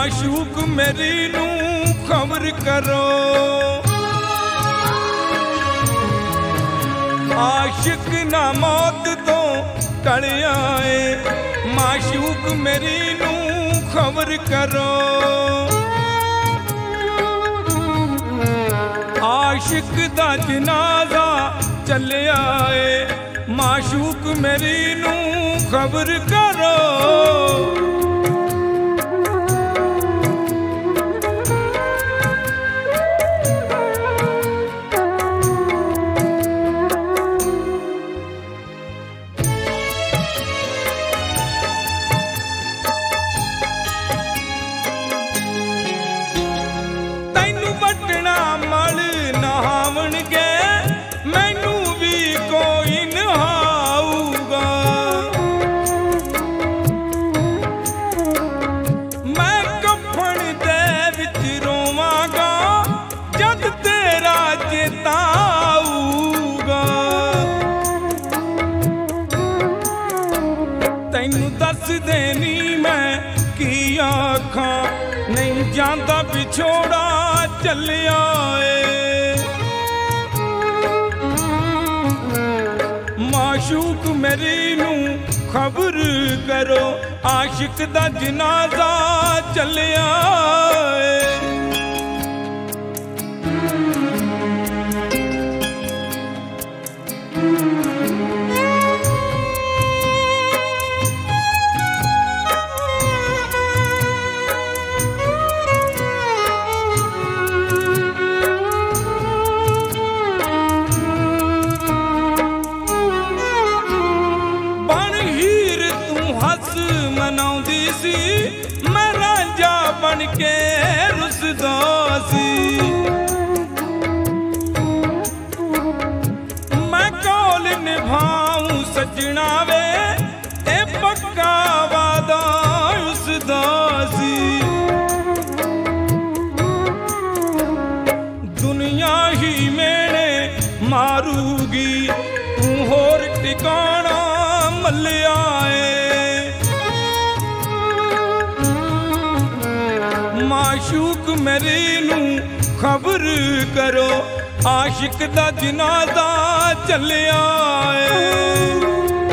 माशूक मेरी नू खबर करो, आशिक ना मौत तो टलिया है। माशूक मेरी नू खबर करो, आशिक दा जनाजा चलिया है। माशूक मेरी नू खबर करो। तैनू दस देनी मैं की आखा, नहीं जानता पिछोड़ा चलिया है। माशूक मेरी नू खबर करो, आशिक दा जनाजा चलिया है। मैं रांझा बन के रुसदा सी, मैं कौल निभाऊं सजना वे, ए पक्का वादा उसदा सी। दुनिया ही मेरे मारूगी, तू होर टिकाना मलिया है। माशूक मेरी नू खबर करो, आशिक दा जनाजा चलिया है।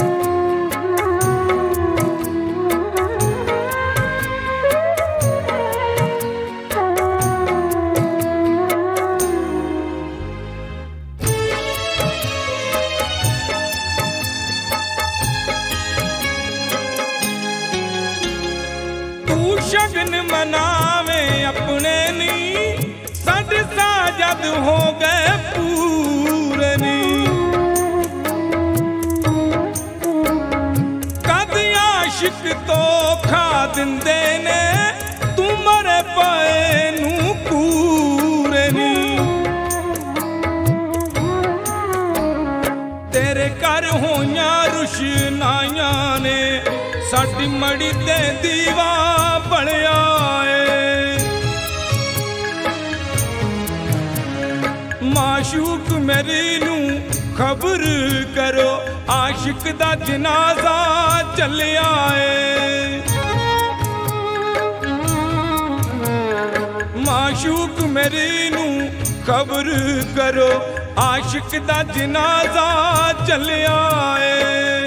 शगन मनावे अपने नी, सद साजद हो गए पूरे नी। कद आशिक तो खा दिंदे ने, तू मरे पाए नू पूरे नी। तेरे घर होइयां रुशनाइयां ने, साडी मड़ी ते दीवा बलिया है। माशूक मेरी नू खबर करो, आशिक दा जनाजा चलिया है। माशूक मेरी नू खबर करो, आशिक दा जनाजा चलिया है।